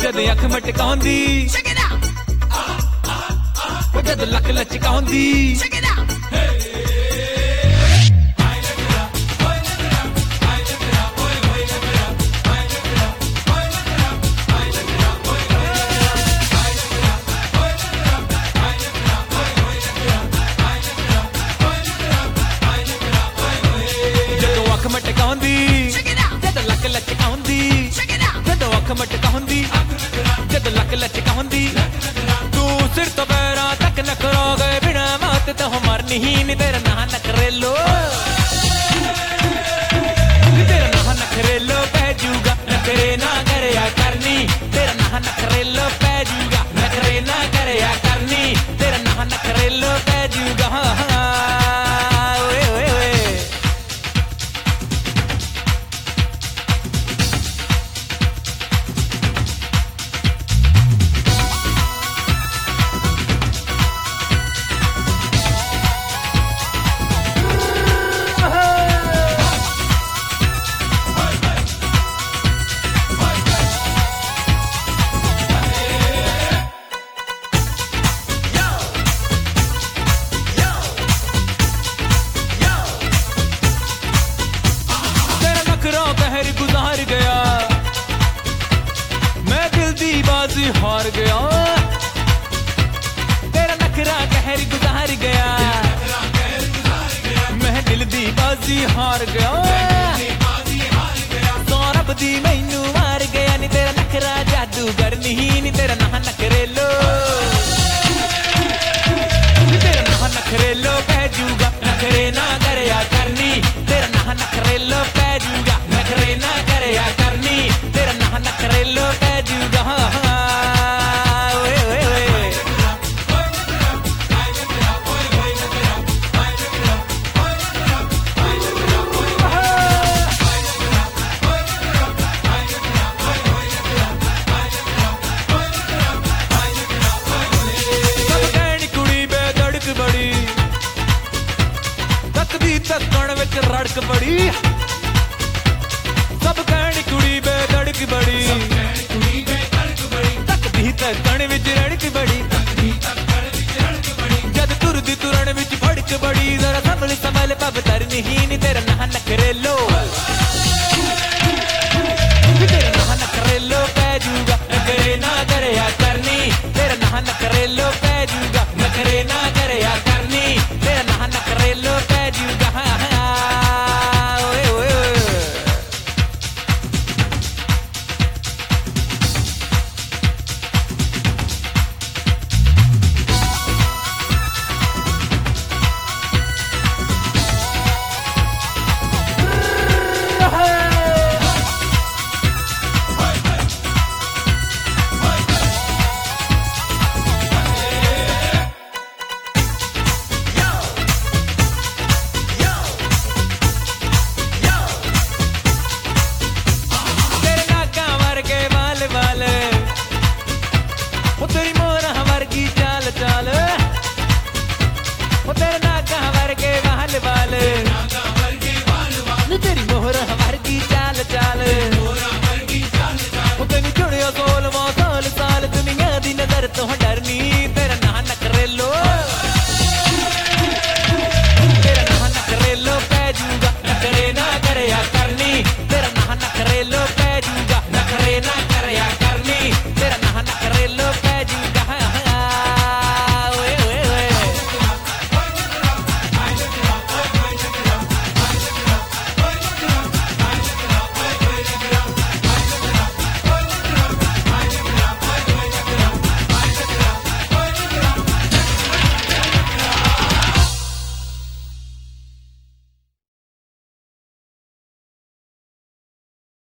जद अख मटकाउंदी जद लक लचकाउंदी मटकाउंदी जद लक लचकाउंदी जदों अख मटकाउंदी जद लक लचकाउंदी तू सिर तो पैरां तक नखरा गए बिना मौत तो मरनी ही नी तेरा ना नखरेलो तेरा ना नखरेलो पै जूगा नखरे ना करया करनी तेरा ना नखरेलो पै जूगा नखरे ना करया करनी तेरा ना नखरेलो पै जूगा गुजार गया मैं दिल दी बाजी हार गया तेरा नखरा कहर गुजार गया मैं दिल दी बाजी हार गया सौरभ दी मैनू मार गया नी तेरा नखरा जादूगर नहीं नी तेरा ना नखरेलो तेरा ना नखरेलो पै जूगा नखरे ना करया करनी तेरा ना नखरेलो पै जूगा नखरे ना करया करनी तेरा ना नखरेलो पै जूगा सब कहनी कुड़ी बेधड़क बड़ी तकदी तकण विच रड़क बड़ी सब कहनी कुड़ी बेधड़क बड़ी तकदी तकण विच रड़क बड़ी जद तुरदी तुरण विच फड़क बड़ी जरा संभल संभल पब तरनी ही नी तेरा ना नखरेलो